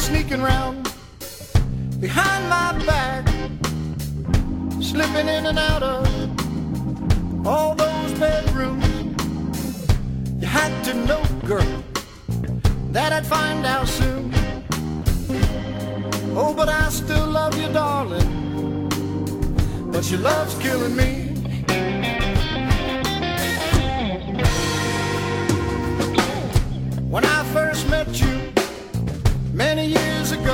sneaking round behind my back, slipping in and out of all those bedrooms. You had to know, girl, that I'd find out soon. Oh, but I still love you, darling, but your love's killing me. When I first met you many years ago,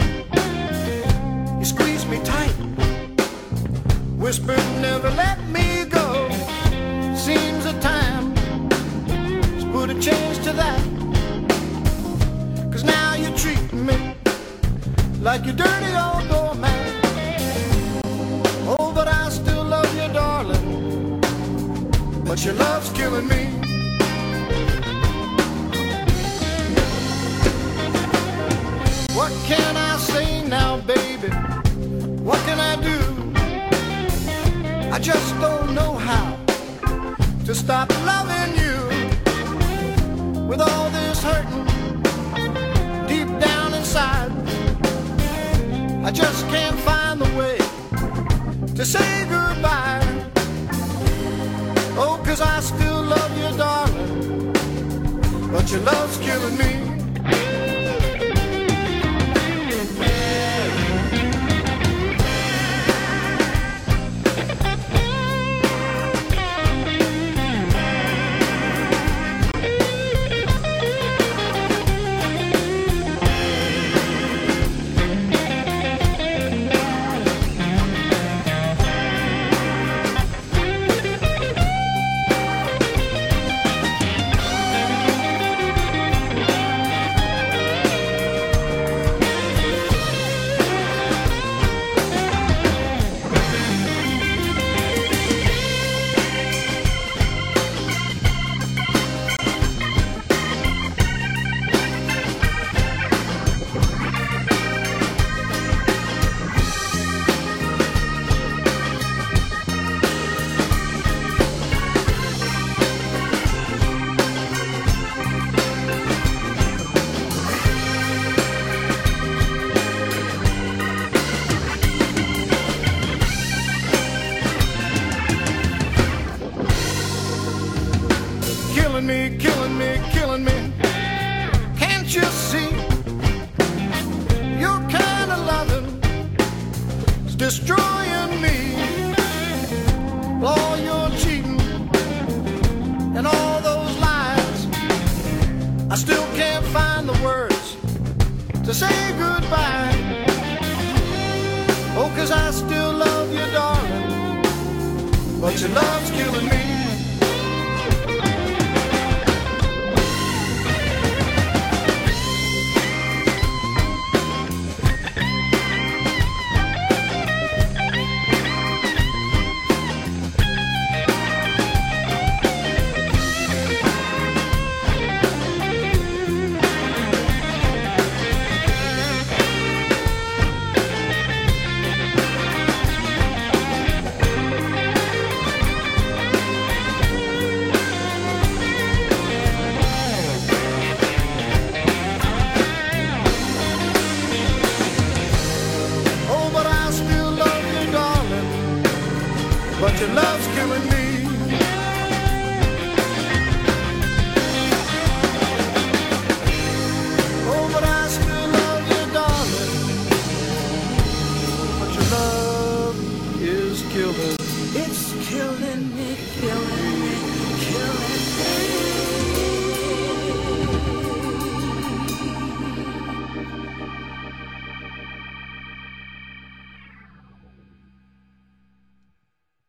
you squeezed me tight, whispered never let me go. Seems a time has put a change to that, 'cause now you treat me like your dirty old doormat. Oh, but I still love you, darling, but your love's killing me. What can I say now, baby? What can I do? I just don't know how to stop loving you. With all this hurting deep down inside, I just can't find the way to say goodbye. Oh, 'cause I still love you, darling, but your love's killing me. Killing me, killing me, killing me. Can't you see? Your kind of loving is destroying me. All your cheating and all those lies, I still can't find the words to say goodbye. Oh, 'cause I still love you, darling, but your love's killing me. But your love's killing me. Oh, but I still love you, darling, but your love is killing. It's killing.